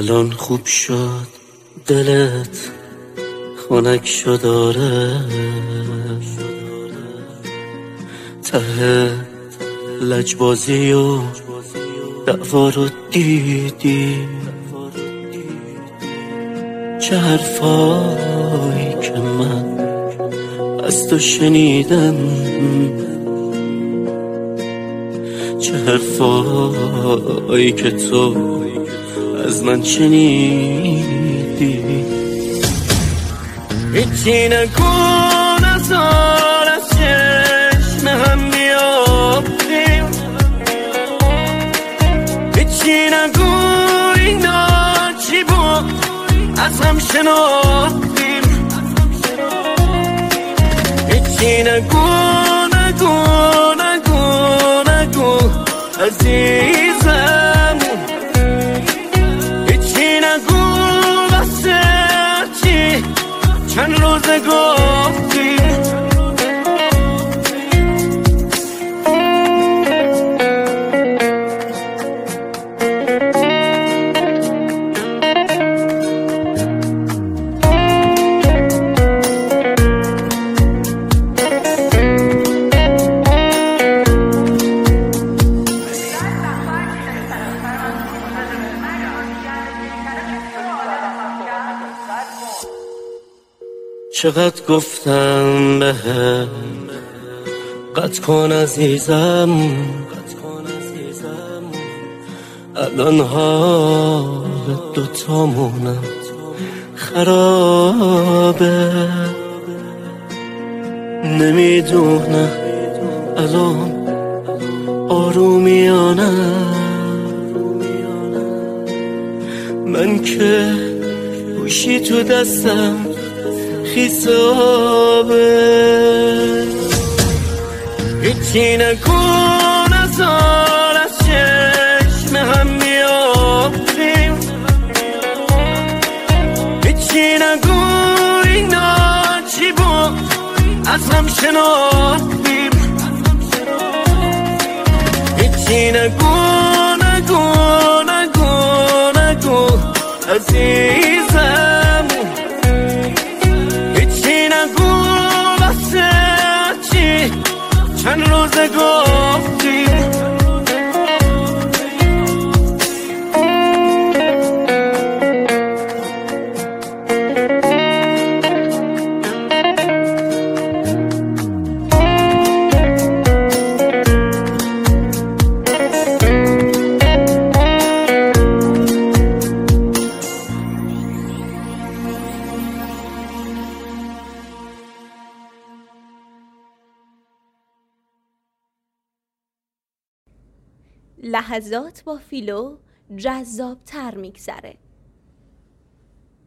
الان خوب شد دلت خنک شد آره ته لجبازی و دعوا رو دیدی چه حرفایی که من از تو شنیدم چه حرفایی که تو از من شنیدی هیچی نگو نزار از چشم هم بیافتیم هیچی نگو اینا چی بود از هم شناختیم هیچی نگو نگو نگو نگو عزیزم هیچی نگو واسه چی چند روزه گفتی چقدر گفتم بهم قطع کن عزیزم الان حال دوتامونم خرابه نمیدونم الان آرومیانم من که گوشی تو دستم خیسابه هیچی نگو نزار از چشم هم بیافتیم هیچی نگو اینا چی بود از هم شناختیم هیچی نگو نگو نگو نگو عزیزم چند روزه گفتی لحظات با فیلو جذاب تر میگذره.